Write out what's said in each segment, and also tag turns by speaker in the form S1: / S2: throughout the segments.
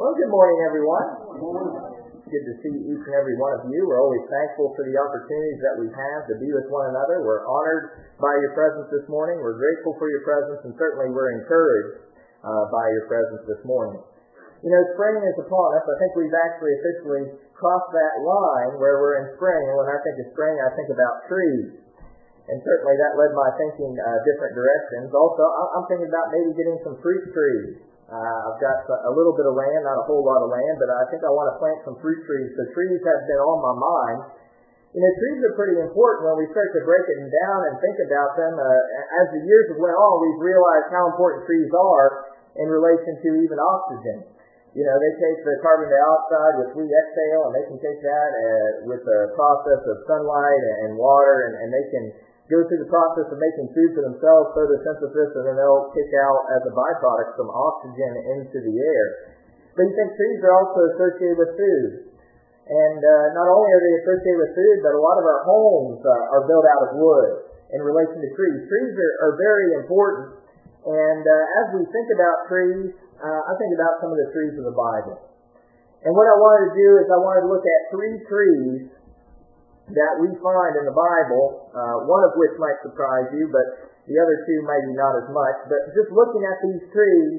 S1: Well, good morning, everyone. It's good to see each and every one of you. We're always thankful for the opportunities that we have to be with one another. We're honored by your presence this morning. We're grateful for your presence, and certainly we're encouraged by your presence this morning. You know, spring is upon us. I think we've actually officially crossed that line where we're in spring. And when I think of spring, I think about trees. And certainly that led my thinking different directions. Also, I'm thinking about maybe getting some fruit trees. I've got a little bit of land, not a whole lot of land, but I think I want to plant some fruit trees. So trees have been on my mind. You know, trees are pretty important when we start to break them down and think about them. As the years have went on, we've realized how important trees are in relation to even oxygen. You know, they take the carbon dioxide, which we exhale, and they can take that with the process of sunlight and water, and they can go through the process of making food for themselves, photosynthesis, and then they'll kick out as a byproduct some oxygen into the air. But you think trees are also associated with food. And not only are they associated with food, but a lot of our homes are built out of wood in relation to trees. Trees are very important. And as we think about trees, I think about some of the trees of the Bible. And what I wanted to do is I wanted to look at 3 trees that we find in the Bible, one of which might surprise you, but the other 2 maybe not as much. But just looking at these trees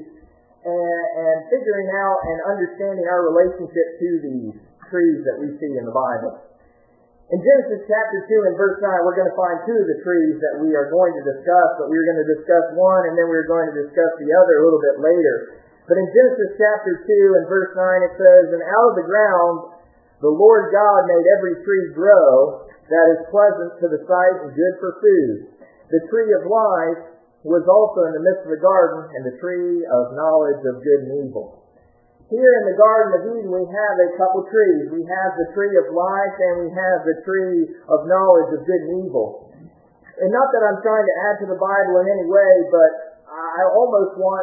S1: and figuring out and understanding our relationship to these trees that we see in the Bible. In Genesis chapter 2 and verse 9, we're going to find 2 of the trees that we are going to discuss, but we're going to discuss one and then we're going to discuss the other a little bit later. But in Genesis chapter 2 and verse 9 it says, "And out of the ground the Lord God made every tree grow that is pleasant to the sight and good for food. The tree of life was also in the midst of the garden, and the tree of knowledge of good and evil." Here in the Garden of Eden we have a couple trees. We have the tree of life and we have the tree of knowledge of good and evil. And not that I'm trying to add to the Bible in any way, but I almost want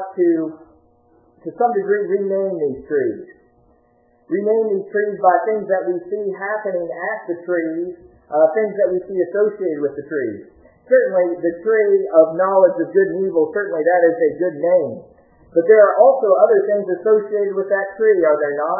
S1: to some degree rename these trees. Rename these trees by things that we see happening at the trees, things that we see associated with the trees. Certainly, the tree of knowledge of good and evil, certainly that is a good name. But there are also other things associated with that tree, are there not?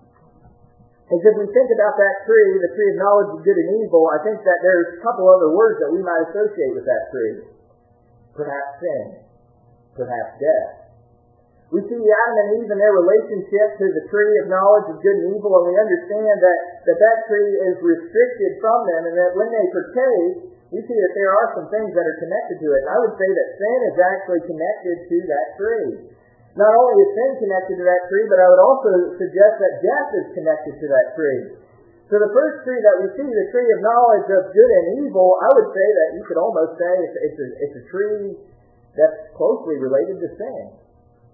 S1: And if we think about that tree, the tree of knowledge of good and evil, I think that there's a couple other words that we might associate with that tree. Perhaps sin. Perhaps death. We see Adam and Eve and their relationship to the tree of knowledge of good and evil, and we understand that tree is restricted from them, and that when they partake, we see that there are some things that are connected to it. And I would say that sin is actually connected to that tree. Not only is sin connected to that tree, but I would also suggest that death is connected to that tree. So the first tree that we see, the tree of knowledge of good and evil, I would say that you could almost say it's a tree that's closely related to sin.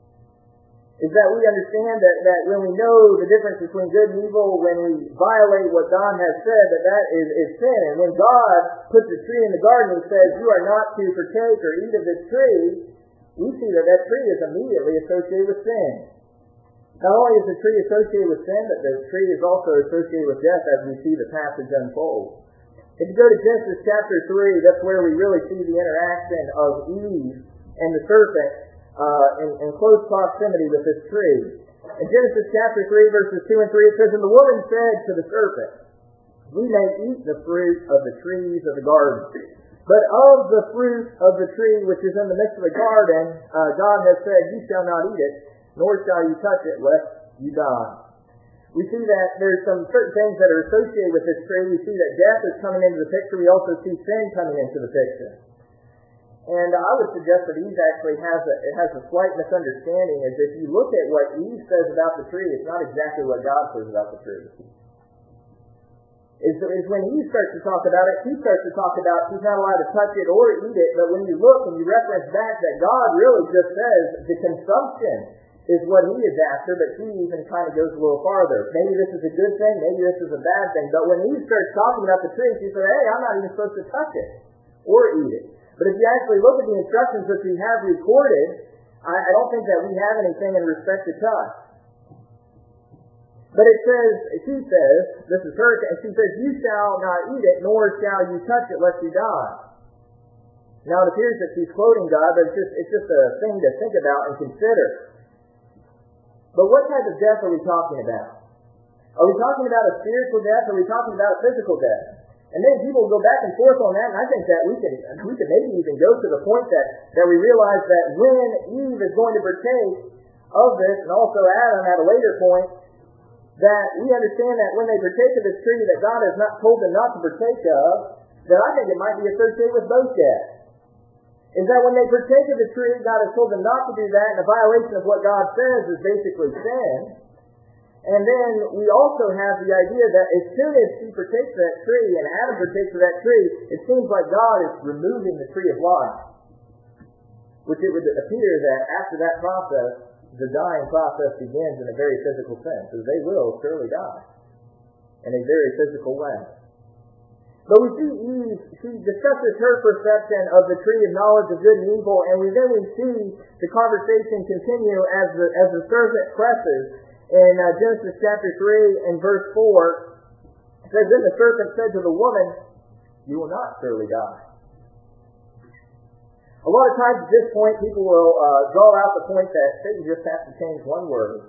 S1: Is that we understand that when we know the difference between good and evil, when we violate what God has said, that is sin. And when God puts a tree in the garden and says, "You are not to partake or eat of this tree," we see that tree is immediately associated with sin. Not only is the tree associated with sin, but the tree is also associated with death as we see the passage unfold. If you go to Genesis chapter 3, that's where we really see the interaction of Eve and the serpent in close proximity with this tree. In Genesis chapter 3, verses 2 and 3, it says, "And the woman said to the serpent, 'We may eat the fruit of the trees of the garden. But of the fruit of the tree which is in the midst of the garden, God has said, You shall not eat it, nor shall you touch it, lest you die.'" We see that there's some certain things that are associated with this tree. We see that death is coming into the picture. We also see sin coming into the picture. And I would suggest that Eve actually has a slight misunderstanding, as if you look at what Eve says about the tree, it's not exactly what God says about the tree. Is when Eve starts to talk about it, she starts to talk about she's not allowed to touch it or eat it, but when you look and you reference back that God really just says the consumption is what he is after, but she even kind of goes a little farther. Maybe this is a good thing, maybe this is a bad thing, but when Eve starts talking about the tree, she said, "Hey, I'm not even supposed to touch it or eat it." But if you actually look at the instructions that we have recorded, I don't think that we have anything in respect to touch. But it says, she says, this is her, and she says, "You shall not eat it, nor shall you touch it, lest you die." Now it appears that she's quoting God, but it's just a thing to think about and consider. But what type of death are we talking about? Are we talking about a spiritual death, or are we talking about a physical death? And then people go back and forth on that, and I think that we can maybe even go to the point that we realize that when Eve is going to partake of this, and also Adam at a later point, that we understand that when they partake of this tree that God has not told them not to partake of, that I think it might be associated with both deaths. Is that when they partake of the tree, God has told them not to do that, and a violation of what God says is basically sin. And then we also have the idea that as soon as he partakes of that tree, and Adam partakes of that tree, it seems like God is removing the tree of life. Which it would appear that after that process, the dying process begins in a very physical sense, as they will surely die in a very physical way. But we see Eve, she discusses her perception of the tree of knowledge of good and evil, and then we see the conversation continue as the serpent presses. In Genesis chapter 3 and verse 4, it says, "Then the serpent said to the woman, 'You will not surely die.'" A lot of times at this point, people will draw out the point that Satan just has to change one word.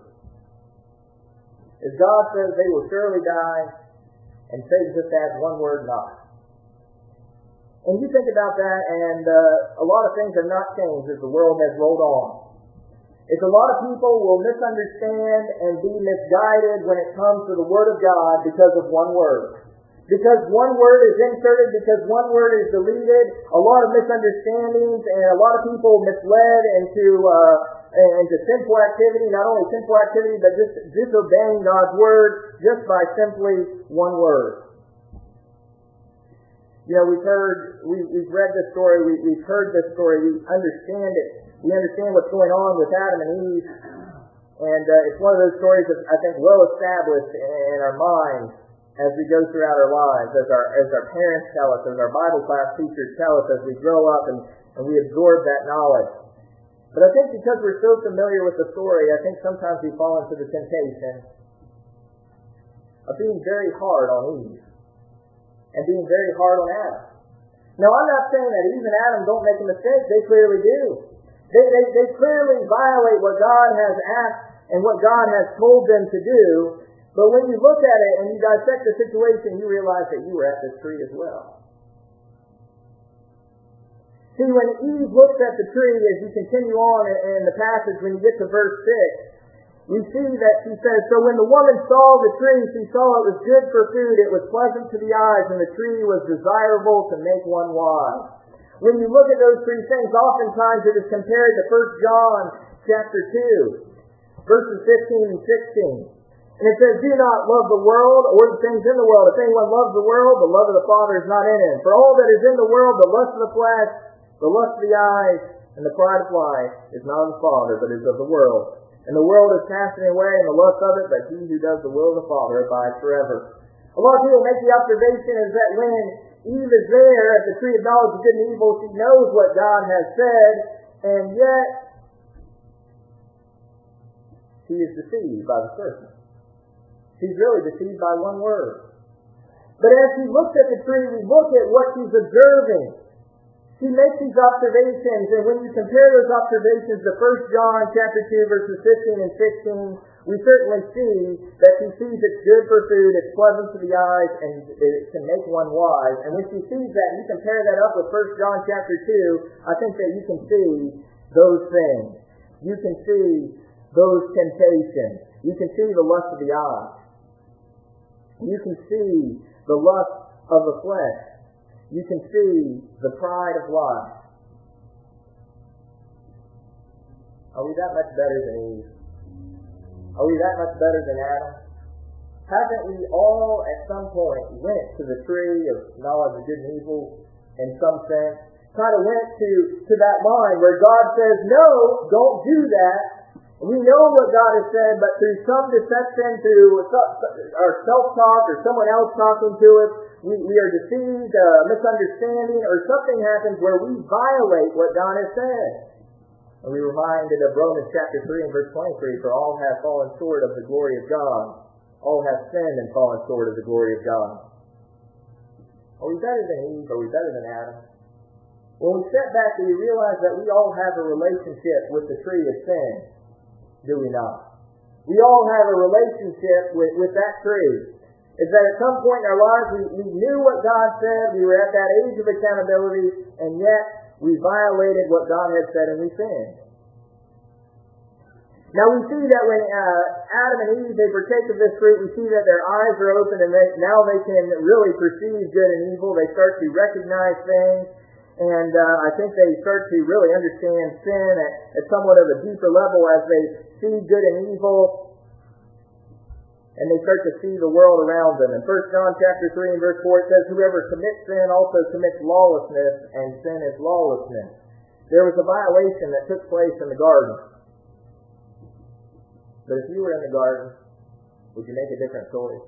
S1: As God says they will surely die, and Satan just adds one word, "not." And you think about that, and a lot of things have not changed as the world has rolled on. It's a lot of people will misunderstand and be misguided when it comes to the Word of God because of one word. Because one word is inserted, because one word is deleted, a lot of misunderstandings and a lot of people misled into sinful activity, not only sinful activity, but just disobeying God's Word just by simply one word. You know, we've read this story, we've heard this story, we understand it. We understand what's going on with Adam and Eve, and it's one of those stories that I think well established in our minds as we go throughout our lives, as our parents tell us, as our Bible class teachers tell us, as we grow up and we absorb that knowledge. But I think because we're so familiar with the story, I think sometimes we fall into the temptation of being very hard on Eve and being very hard on Adam. Now, I'm not saying that Eve and Adam don't make a mistake. They clearly do. They clearly violate what God has asked and what God has told them to do. But when you look at it and you dissect the situation, you realize that you were at this tree as well. See, when Eve looks at the tree, as you continue on in the passage, when you get to verse 6, we see that she says, "So when the woman saw the tree, she saw it was good for food, it was pleasant to the eyes, and the tree was desirable to make one wise." When you look at those three things, oftentimes it is compared to 1 John chapter 2, verses 15 and 16. And it says, "Do not love the world or the things in the world. If anyone loves the world, the love of the Father is not in him. For all that is in the world, the lust of the flesh, the lust of the eyes, and the pride of life, is not of the Father, but is of the world. And the world is passing away, and the lust of it, but he who does the will of the Father abides forever." A lot of people make the observation is that when Eve is there at the tree of knowledge of good and evil, she knows what God has said, and yet she is deceived by the serpent. She's really deceived by one word. But as she looks at the tree, we look at what she's observing. She makes these observations, and when you compare those observations to 1 John chapter 2, verses 15 and 16, we certainly see that she sees it's good for food, it's pleasant to the eyes, and it can make one wise. And when she sees that, you compare that up with 1 John chapter 2, I think that you can see those things. You can see those temptations. You can see the lust of the eyes. You can see the lust of the flesh. You can see the pride of life. Are we that much better than Eve? Are we that much better than Adam? Haven't we all at some point went to the tree of knowledge of good and evil in some sense? Kind of went to that line where God says, "No, don't do that." We know what God has said, but through some deception, through our self-talk or someone else talking to us, we are deceived, misunderstanding, or something happens where we violate what God has said. And we're reminded of Romans chapter 3 and verse 23, "For all have fallen short of the glory of God. All have sinned and fallen short of the glory of God." Are we better than Eve? Are we better than Adam? When we step back, do we realize that we all have a relationship with the tree of sin? Do we not? We all have a relationship with that tree. Is that at some point in our lives we knew what God said, we were at that age of accountability, and yet we violated what God had said and we sinned. Now we see that when Adam and Eve, they partake of this fruit, we see that their eyes are open and now they can really perceive good and evil. They start to recognize things, and I think they start to really understand sin at somewhat of a deeper level as they see good and evil, and they start to see the world around them. In 1 John chapter 3 and verse 4 it says, "Whoever commits sin also commits lawlessness, and sin is lawlessness." There was a violation that took place in the garden. But if you were in the garden, would you make a different choice?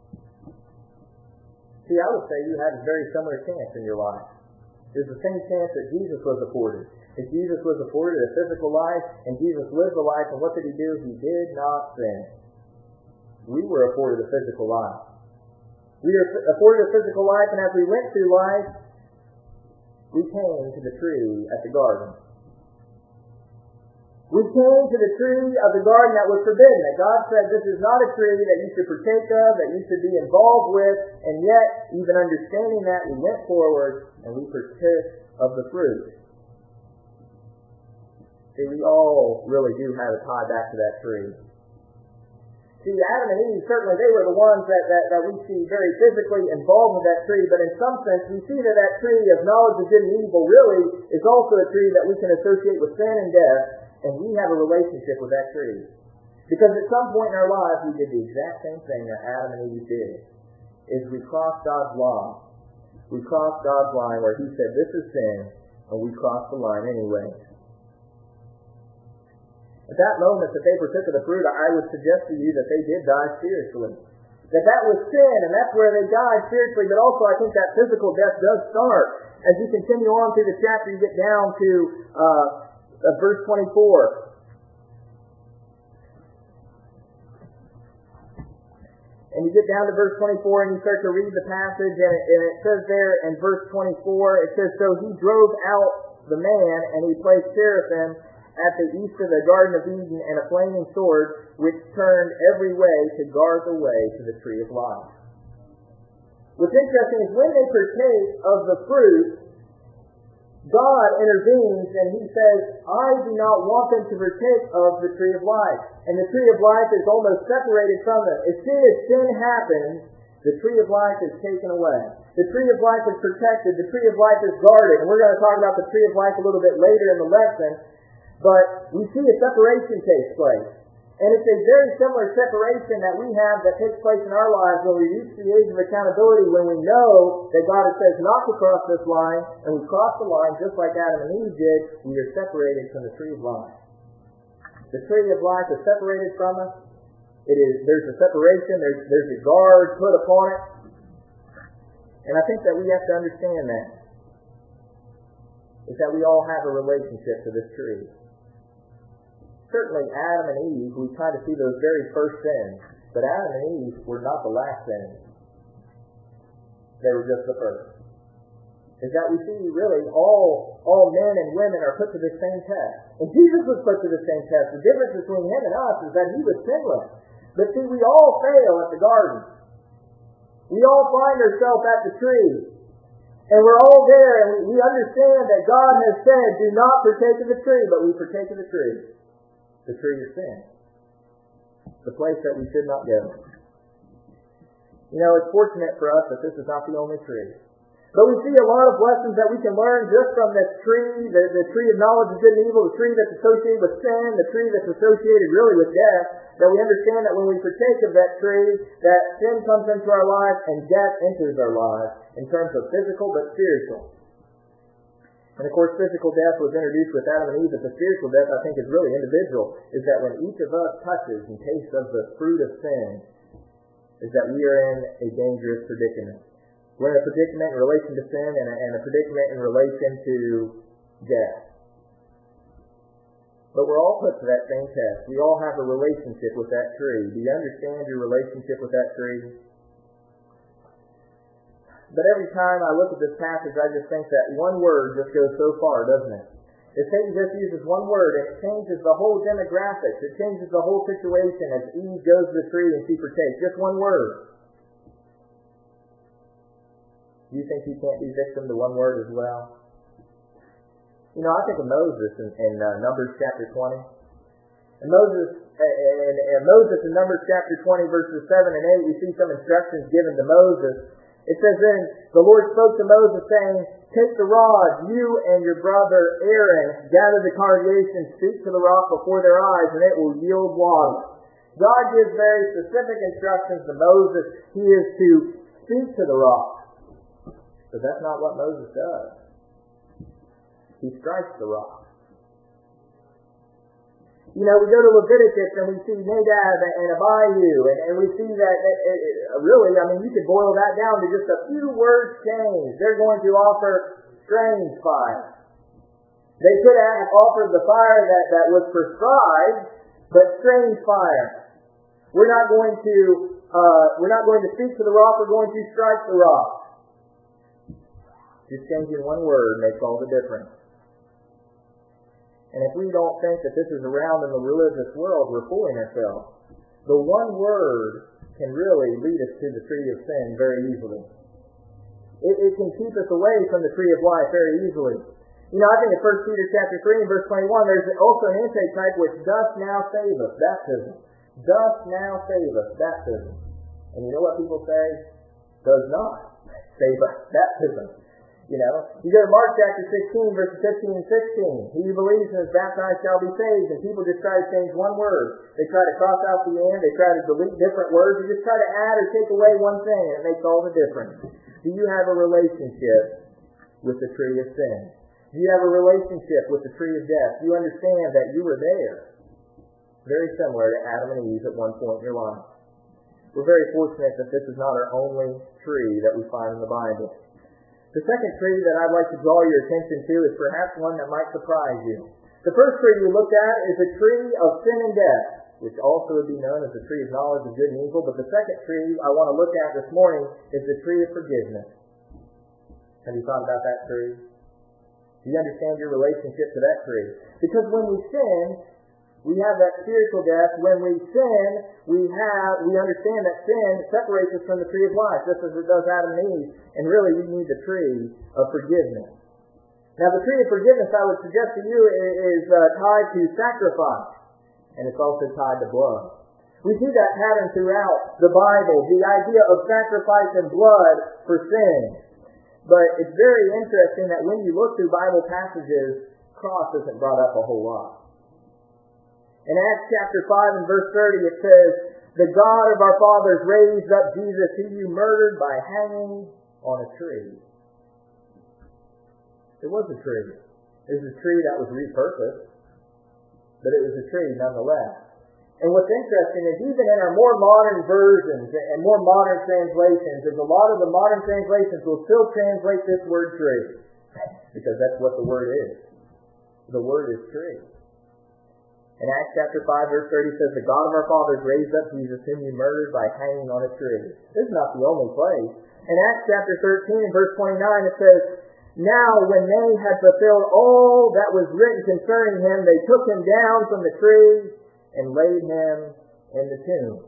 S1: See, I would say you had a very similar chance in your life. There's the same chance that Jesus was afforded. If Jesus was afforded a physical life, and Jesus lived the life, and what did he do? He did not sin. We were afforded a physical life. We were afforded a physical life, and as we went through life, we came to the tree at the garden. We came to the tree of the garden that was forbidden, that God said this is not a tree that you should partake of, that you should be involved with, and yet, even understanding that, we went forward and we partook of the fruit. See, we all really do have a tie back to that tree. See, Adam and Eve, certainly they were the ones that we see very physically involved with that tree, but in some sense we see that tree of knowledge of good and evil really is also a tree that we can associate with sin and death, and we have a relationship with that tree. Because at some point in our lives we did the exact same thing that Adam and Eve did, is we crossed God's line. We crossed God's line where he said this is sin, and we crossed the line anyway. At that moment that they partook of the fruit, I would suggest to you that they did die spiritually. That was sin, and that's where they died spiritually, but also I think that physical death does start. As you continue on through the chapter, you get down to verse 24. And you get down to verse 24 and you start to read the passage, and it says there in verse 24, it says, "So he drove out the man, and he placed seraphim at the east of the Garden of Eden, and a flaming sword, which turned every way to guard the way to the tree of life." What's interesting is when they partake of the fruit, God intervenes and he says, "I do not want them to partake of the tree of life." And the tree of life is almost separated from them. As soon as sin happens, the tree of life is taken away. The tree of life is protected. The tree of life is guarded. And we're going to talk about the tree of life a little bit later in the lesson. But we see a separation takes place. And it's a very similar separation that we have that takes place in our lives when we reach the age of accountability, when we know that God says not to cross this line, and we cross the line just like Adam and Eve did. We are separated from the tree of life. The tree of life is separated from us. There's a separation, there's a guard put upon it. And I think that we have to understand that. Is that we all have a relationship to this tree. Certainly Adam and Eve, we try to see those very first sins. But Adam and Eve were not the last sins. They were just the first. Is that we see really all men and women are put to the same test. And Jesus was put to the same test. The difference between him and us is that he was sinless. But see, we all fail at the garden. We all find ourselves at the tree. And we're all there, and we understand that God has said, do not partake of the tree, but we partake of the tree. The tree of sin. The place that we should not go. You know, it's fortunate for us that this is not the only tree. But we see a lot of lessons that we can learn just from this tree, the tree of knowledge of good and evil, the tree that's associated with sin, the tree that's associated really with death, that we understand that when we partake of that tree, that sin comes into our lives and death enters our lives in terms of physical but spiritual. And of course, physical death was introduced with Adam and Eve, but the spiritual death, I think, is really individual, is that when each of us touches and tastes of the fruit of sin, is that we are in a dangerous predicament. We're in a predicament in relation to sin and a predicament in relation to death. But we're all put to that same test. We all have a relationship with that tree. Do you understand your relationship with that tree? But every time I look at this passage, I just think that one word just goes so far, doesn't it? If Satan just uses one word, it changes the whole demographics. It changes the whole situation as Eve goes to the tree and she partakes. Just one word. Do you think he can't be victim to one word as well? I think of Moses in Numbers chapter 20. And Moses in Numbers chapter 20, verses 7 and 8, we see some instructions given to Moses. It says, "Then the Lord spoke to Moses, saying, Take the rod, you and your brother Aaron, gather the congregation, speak to the rock before their eyes, and it will yield water." God gives very specific instructions to Moses. He is to speak to the rock. But that's not what Moses does. He strikes the rock. We go to Leviticus and we see Nadab and Abihu, and we see that you could boil that down to just a few words changed. They're going to offer strange fire. They could have offered the fire that was prescribed, but strange fire. We're not going to speak to the rock. We're going to strike the rock. Just changing one word makes all the difference. And if we don't think that this is around in the religious world, we're fooling ourselves. The one word can really lead us to the tree of sin very easily. It can keep us away from the tree of life very easily. I think in 1 Peter chapter 3 and verse 21, there's also an intake type which doth now save us, baptism. Doth now save us, baptism. And you know what people say? Does not save us, baptism. You go to Mark chapter 16, verses 15 and 16. He who believes and is baptized shall be saved. And people just try to change one word. They try to cross out the end. They try to delete different words. They just try to add or take away one thing, and it makes all the difference. Do you have a relationship with the tree of sin? Do you have a relationship with the tree of death? Do you understand that you were there? Very similar to Adam and Eve at one point in your life. We're very fortunate that this is not our only tree that we find in the Bible. The second tree that I'd like to draw your attention to is perhaps one that might surprise you. The first tree we looked at is the tree of sin and death, which also would be known as the tree of knowledge of good and evil. But the second tree I want to look at this morning is the tree of forgiveness. Have you thought about that tree? Do you understand your relationship to that tree? Because when we sin, we have that spiritual death. When we sin, we understand that sin separates us from the tree of life, just as it does Adam and Eve. And really, we need the tree of forgiveness. Now, the tree of forgiveness, I would suggest to you, is tied to sacrifice. And it's also tied to blood. We see that pattern throughout the Bible, the idea of sacrifice and blood for sin. But it's very interesting that when you look through Bible passages, cross isn't brought up a whole lot. In Acts chapter 5 and verse 30, it says, "The God of our fathers raised up Jesus, who you murdered by hanging on a tree." It was a tree. It was a tree that was repurposed, but it was a tree nonetheless. And what's interesting is even in our more modern versions and more modern translations, is a lot of the modern translations will still translate this word tree, because that's what the word is. The word is tree. In Acts chapter 5, verse 30 says, "The God of our fathers raised up Jesus, whom you murdered by hanging on a tree." This is not the only place. In Acts chapter 13 and verse 29, it says, "Now when they had fulfilled all that was written concerning him, they took him down from the tree and laid him in the tomb."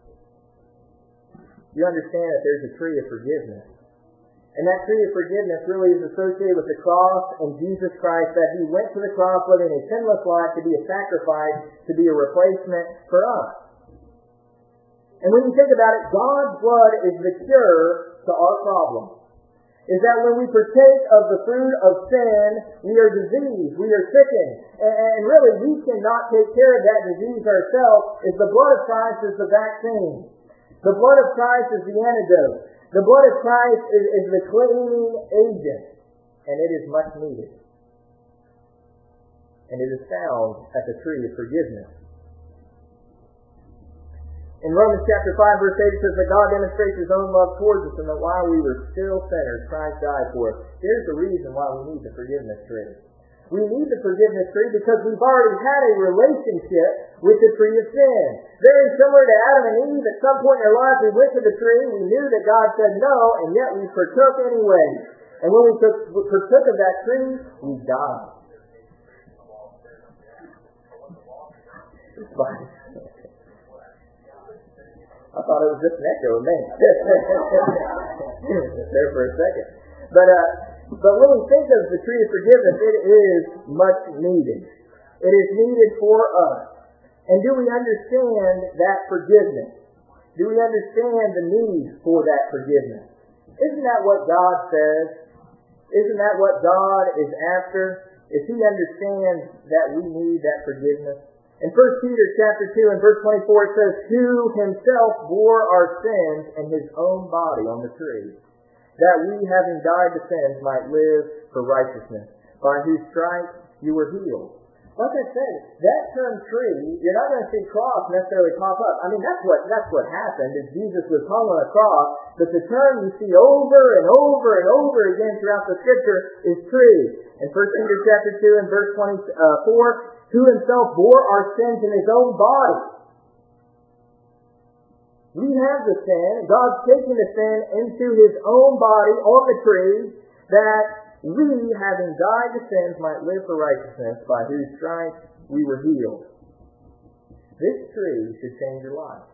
S1: You understand that there's a tree of forgiveness. And that tree of forgiveness really is associated with the cross and Jesus Christ, that he went to the cross living a sinless life to be a sacrifice, to be a replacement for us. And when you think about it, God's blood is the cure to our problem. Is that when we partake of the fruit of sin, we are diseased, we are sickened. And really, we cannot take care of that disease ourselves. The blood of Christ is the vaccine. The blood of Christ is the antidote. The blood of Christ is the cleaning agent, and it is much needed. And it is found at the tree of forgiveness. In Romans chapter 5, verse 8, it says that God demonstrates his own love towards us, and that while we were still sinners, Christ died for us. Here's the reason why we need the forgiveness tree. We need the forgiveness tree because we've already had a relationship with the tree of sin. Very similar to Adam and Eve. At some point in their life, we went to the tree. We knew that God said no, and yet we partook anyway. And when we partook of that tree, we died. It's fine. I thought it was just an echo of me. There for a second. But when we think of the tree of forgiveness, it is much needed. It is needed for us. And do we understand that forgiveness? Do we understand the need for that forgiveness? Isn't that what God says? Isn't that what God is after? If He understands that we need that forgiveness? In 1 Peter chapter 2 and verse 24 it says, "Who Himself bore our sins in His own body on the tree, that we, having died to sins, might live for righteousness, by whose stripes you were healed." Like I said, that term tree, you're not going to see cross necessarily pop up. I mean, that's what happened, is Jesus was hung on a cross, but the term you see over and over and over again throughout the Scripture is tree. In 1 Peter chapter 2 and verse 24, "Who Himself bore our sins in His own body." We have the sin. God's taken the sin into His own body on the tree, that we, having died to sins, might live for righteousness, by whose stripes we were healed. This tree should change your life.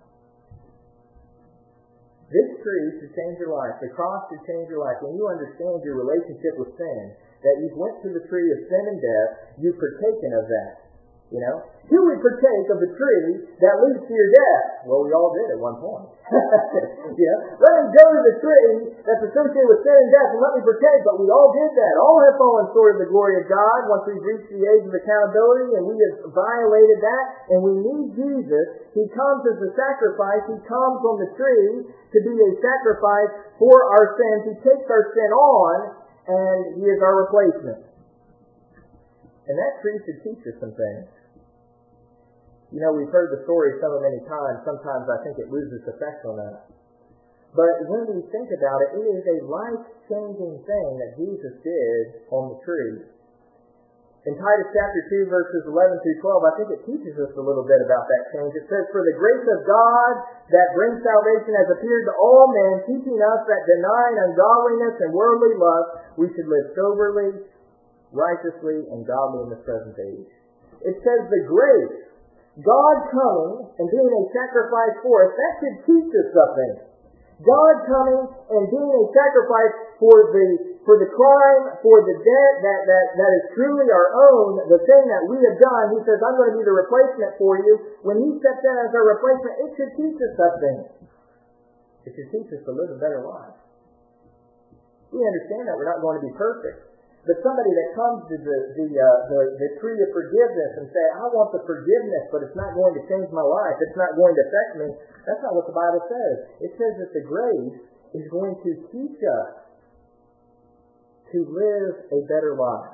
S1: This tree should change your life. The cross should change your life. When you understand your relationship with sin, that you've went to the tree of sin and death, you've partaken of that. You know? Who would partake of the tree that leads to your death? Well, we all did at one point. Let me go to the tree that's associated with sin and death and let me partake, but we all did that. All have fallen short of the glory of God once we've reached the age of accountability, and we have violated that, and we need Jesus. He comes as a sacrifice. He comes on the tree to be a sacrifice for our sins. He takes our sin on, and He is our replacement. And that tree should teach us some things. You know, we've heard the story so many times, sometimes I think it loses effect on us. But when we think about it, it is a life-changing thing that Jesus did on the tree. In Titus chapter 2, verses 11 through 12, I think it teaches us a little bit about that change. It says, "For the grace of God that brings salvation has appeared to all men, teaching us that denying ungodliness and worldly lust, we should live soberly, righteously, and godly in this present age." It says the grace, God coming and being a sacrifice for us, that should teach us something. God coming and being a sacrifice for the crime, for the debt that is truly our own, the thing that we have done. He says, "I'm going to be the replacement for you." When He steps in as our replacement, it should teach us something. It should teach us to live a better life. We understand that we're not going to be perfect. But somebody that comes to the tree of forgiveness and say, "I want the forgiveness, but it's not going to change my life, it's not going to affect me," that's not what the Bible says. It says that the grace is going to teach us to live a better life.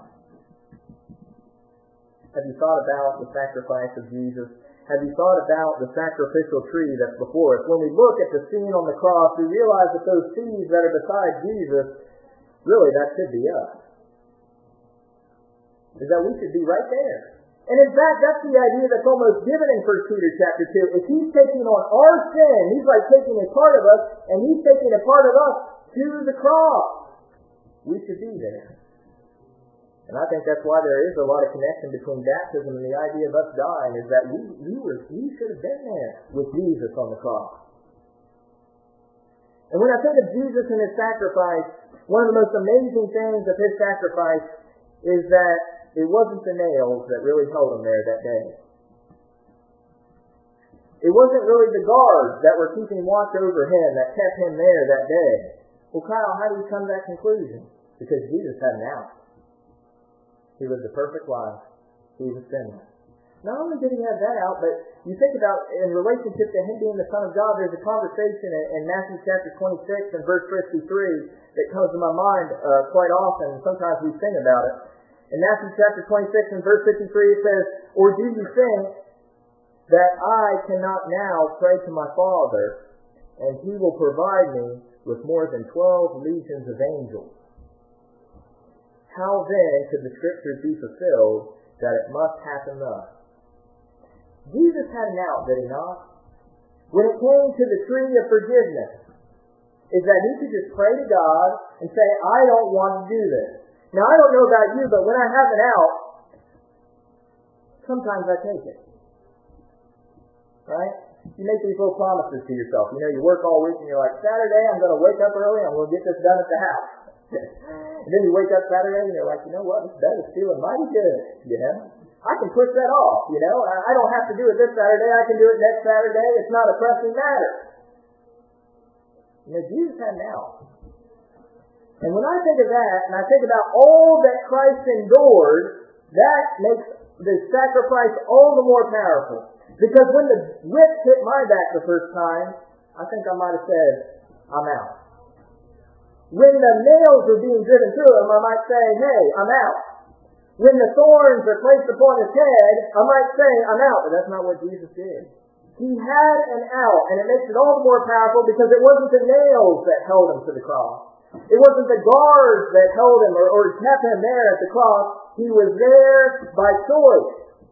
S1: Have you thought about the sacrifice of Jesus? Have you thought about the sacrificial tree that's before us? When we look at the scene on the cross, we realize that those thieves that are beside Jesus, really that should be us. Is that we should be right there. And in fact, that's the idea that's almost given in 1 Peter chapter 2. If He's taking on our sin, He's like taking a part of us, and He's taking a part of us to the cross. We should be there. And I think that's why there is a lot of connection between baptism and the idea of us dying, is that we should have been there with Jesus on the cross. And when I think of Jesus and His sacrifice, one of the most amazing things of His sacrifice is that it wasn't the nails that really held Him there that day. It wasn't really the guards that were keeping watch over Him that kept Him there that day. Well, Kyle, how do you come to that conclusion? Because Jesus had an out. He lived a perfect life. He was sinless. Not only did He have that out, but you think about, in relationship to Him being the Son of God, there's a conversation in Matthew chapter 26 and verse 53 that comes to my mind quite often. Sometimes we sing about it. In Matthew chapter 26 and verse 53 it says, "Or do you think that I cannot now pray to my Father, and He will provide me with more than 12 legions of angels? How then could the Scriptures be fulfilled that it must happen thus?" Jesus had an out, did He not? When it came to the tree of forgiveness, is that He could just pray to God and say, "I don't want to do this." Now, I don't know about you, but when I have an out, sometimes I take it. Right? You make these little promises to yourself. You work all week and you're like, Saturday I'm going to wake up early, I'm going to get this done at the house. And then you wake up Saturday and you're like, you know what, this bed is feeling mighty good, I can push that off, I don't have to do it this Saturday, I can do it next Saturday, it's not a pressing matter. Jesus had an out. And when I think of that, and I think about all that Christ endured, that makes the sacrifice all the more powerful. Because when the whip hit my back the first time, I think I might have said, I'm out. When the nails were being driven through him, I might say, hey, I'm out. When the thorns are placed upon his head, I might say, I'm out. But that's not what Jesus did. He had an out, and it makes it all the more powerful because it wasn't the nails that held him to the cross. It wasn't the guards that held him or kept him there at the cross. He was there by choice.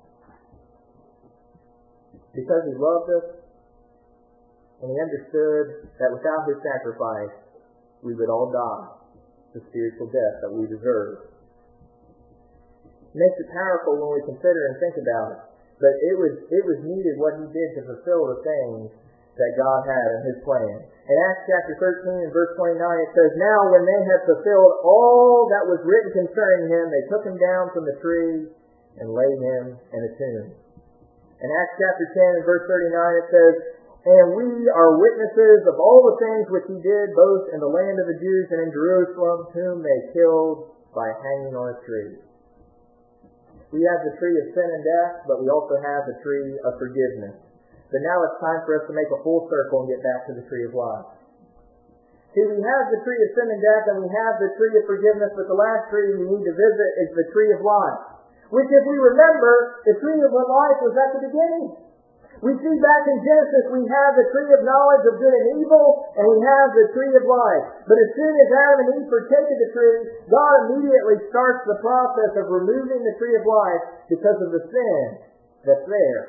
S1: Because he loved us, and he understood that without his sacrifice, we would all die the spiritual death that we deserve. It makes it powerful when we consider and think about it. But it was needed what he did to fulfill the things that God had in his plan. In Acts chapter 13 and verse 29 it says, Now when they had fulfilled all that was written concerning him, they took him down from the tree and laid him in a tomb. In Acts chapter 10 and verse 39 it says, And we are witnesses of all the things which he did, both in the land of the Jews and in Jerusalem, whom they killed by hanging on a tree. We have the tree of sin and death, but we also have the tree of forgiveness. But now it's time for us to make a full circle and get back to the tree of life. See, we have the tree of sin and death, and we have the tree of forgiveness, but the last tree we need to visit is the tree of life. Which, if we remember, the tree of life was at the beginning. We see back in Genesis, we have the tree of knowledge of good and evil, and we have the tree of life. But as soon as Adam and Eve partake of the tree, God immediately starts the process of removing the tree of life because of the sin that's there.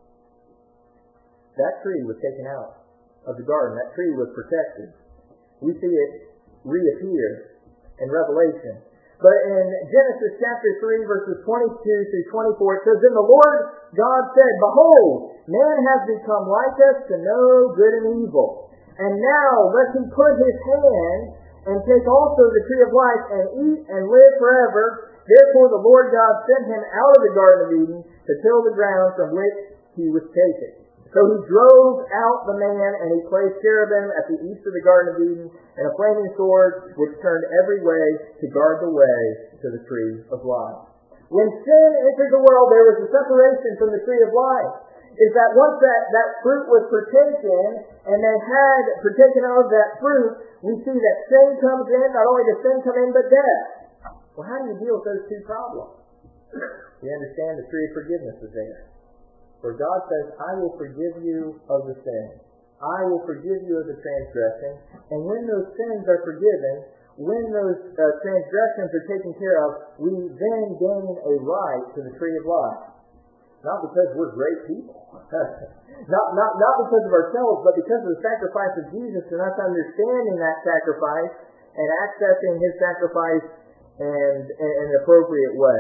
S1: That tree was taken out of the garden. That tree was protected. We see it reappear in Revelation. But in Genesis chapter 3, verses 22 through 24, it says, Then the Lord God said, Behold, man has become like us to know good and evil. And now let him put his hand and take also the tree of life and eat and live forever. Therefore the Lord God sent him out of the Garden of Eden to till the ground from which he was taken. So he drove out the man, and he placed cherubim at the east of the Garden of Eden, and a flaming sword which turned every way to guard the way to the tree of life. When sin entered the world, there was a separation from the tree of life. Is that once that fruit was partaken, and they had partaken of that fruit, we see that sin comes in. Not only does sin come in, but death. Well, how do you deal with those two problems? We understand the tree of forgiveness is there, where God says, I will forgive you of the sin. I will forgive you of the transgression. And when those sins are forgiven, when those transgressions are taken care of, we then gain a right to the tree of life. Not because we're great people. not because of ourselves, but because of the sacrifice of Jesus and us understanding that sacrifice and accessing his sacrifice in an appropriate way.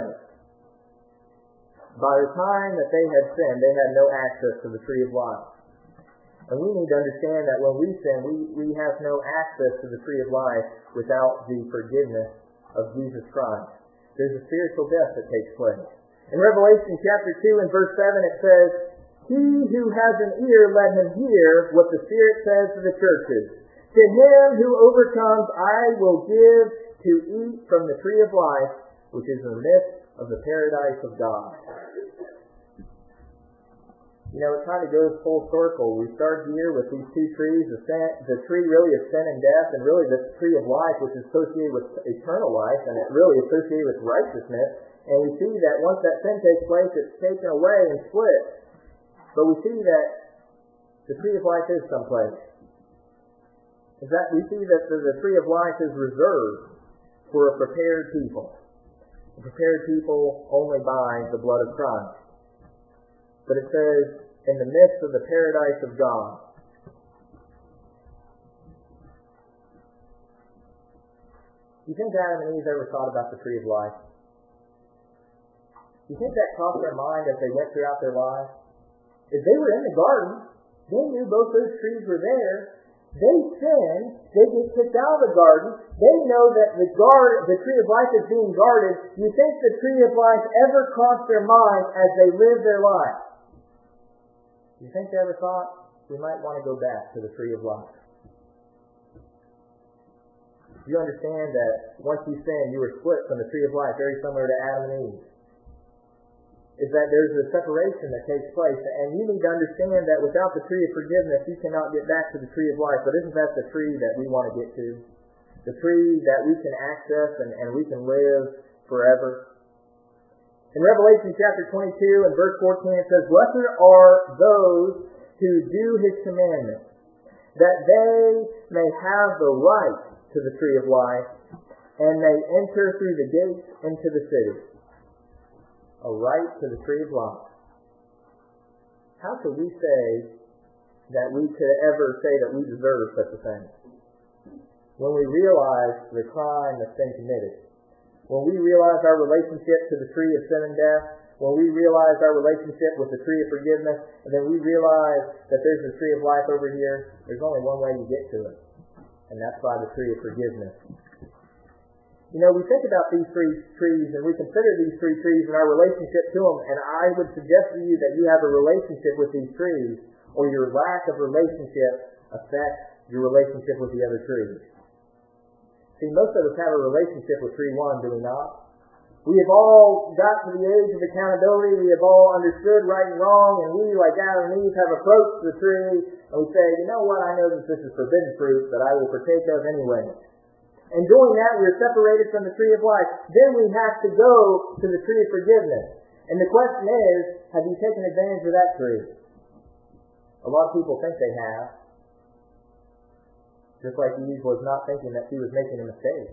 S1: By the time that they had sinned, they had no access to the tree of life. And we need to understand that when we sin, we have no access to the tree of life without the forgiveness of Jesus Christ. There's a spiritual death that takes place. In Revelation chapter 2 and verse 7 it says, He who has an ear, let him hear what the Spirit says to the churches. To him who overcomes, I will give to eat from the tree of life, which is in the midst of the paradise of God. It kind of goes full circle. We start here with these two trees, the tree really of sin and death, and really the tree of life, which is associated with eternal life, and it's really associated with righteousness. And we see that once that sin takes place, it's taken away and split. But we see that the tree of life is someplace. We see that the tree of life is reserved for a prepared people. A prepared people only by the blood of Christ. But it says, in the midst of the paradise of God. Do you think Adam and Eve ever thought about the tree of life? You think that crossed their mind as they went throughout their lives? If they were in the garden, they knew both those trees were there. They sin, they get kicked out of the garden. They know that the tree of life is being guarded. You think the tree of life ever crossed their mind as they lived their life? You think they ever thought, we might want to go back to the tree of life? You understand that once you sin, you were split from the tree of life, very similar to Adam and Eve. Is that there's a separation that takes place, and you need to understand that without the tree of forgiveness, you cannot get back to the tree of life. But isn't that the tree that we want to get to? The tree that we can access and we can live forever. In Revelation chapter 22 and verse 14, it says, "Blessed are those who do His commandments, that they may have the right to the tree of life, and may enter through the gates into the city." A right to the tree of life. How could we say that we could ever say that we deserve such a thing? When we realize the crime that's been committed, when we realize our relationship to the tree of sin and death, when we realize our relationship with the tree of forgiveness, and then we realize that there's the tree of life over here, there's only one way to get to it, and that's by the tree of forgiveness. You know, we think about these three trees, and we consider these three trees and our relationship to them, and I would suggest to you that you have a relationship with these trees, or your lack of relationship affects your relationship with the other trees. See, most of us have a relationship with tree one, do we not? We have all got to the age of accountability, we have all understood right and wrong, and we, like Adam and Eve, have approached the tree, and we say, you know what, I know that this is forbidden fruit, but I will partake of anyway. And doing that, we are separated from the tree of life. Then we have to go to the tree of forgiveness. And the question is, have you taken advantage of that tree? A lot of people think they have. Just like Eve was not thinking that she was making a mistake.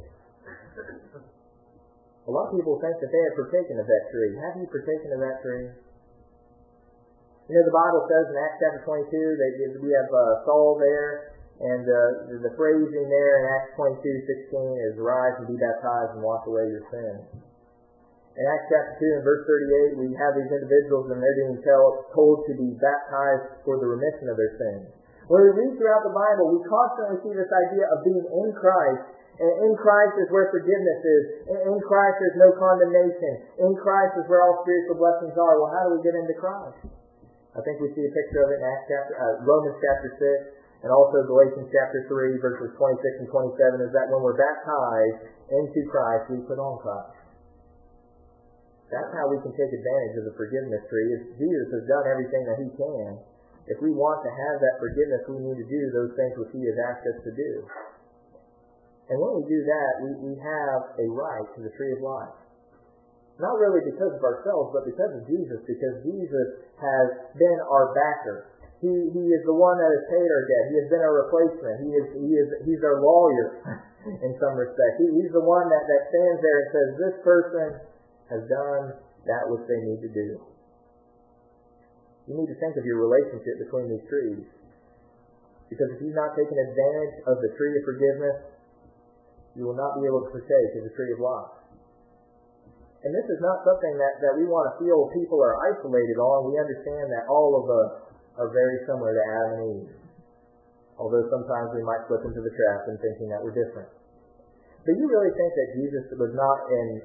S1: A lot of people think that they have partaken of that tree. Have you partaken of that tree? You know, the Bible says in Acts chapter 22 that we have Saul there. And the phrasing there in Acts 22:16 is, "Rise and be baptized and wash away your sins." In Acts chapter 2 and verse 38, we have these individuals and they're being told to be baptized for the remission of their sins. When we read throughout the Bible, we constantly see this idea of being in Christ. And in Christ is where forgiveness is. In Christ there's no condemnation. In Christ is where all spiritual blessings are. Well, how do we get into Christ? I think we see a picture of it in Romans chapter 6. And also Galatians chapter 3, verses 26 and 27, is that when we're baptized into Christ, we put on Christ. That's how we can take advantage of the forgiveness tree. If Jesus has done everything that He can, if we want to have that forgiveness, we need to do those things which He has asked us to do. And when we do that, we have a right to the tree of life. Not really because of ourselves, but because of Jesus, because Jesus has been our backer. He is the one that has paid our debt. He has been our replacement. He's our lawyer in some respect. He's the one that stands there and says, this person has done that which they need to do. You need to think of your relationship between these trees. Because if you've not taken advantage of the tree of forgiveness, you will not be able to partake of the tree of life. And this is not something that we want to feel people are isolated on. We understand that all of us are very similar to Adam and Eve. Although sometimes we might slip into the trap in thinking that we're different. Do you really think that Jesus was not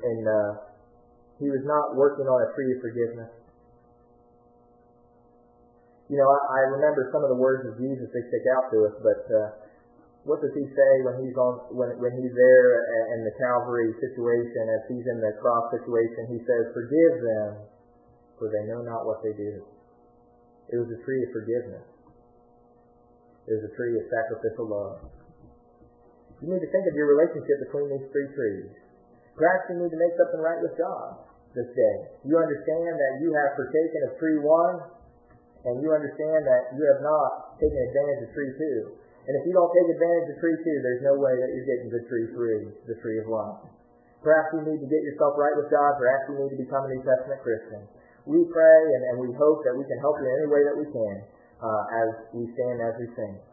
S1: He was not working on a tree of forgiveness? You know, I remember some of the words of Jesus, they stick out to us, but what does He say when He's there in the Calvary situation, as He's in the cross situation? He says, "Forgive them, for they know not what they do." It was a tree of forgiveness. It was a tree of sacrificial love. You need to think of your relationship between these three trees. Perhaps you need to make something right with God this day. You understand that you have partaken of tree one, and you understand that you have not taken advantage of tree two. And if you don't take advantage of tree two, there's no way that you're getting to tree three, the tree of life. Perhaps you need to get yourself right with God. Perhaps you need to become a New Testament Christian. We pray and we hope that we can help you in any way that we can as we stand as we sing.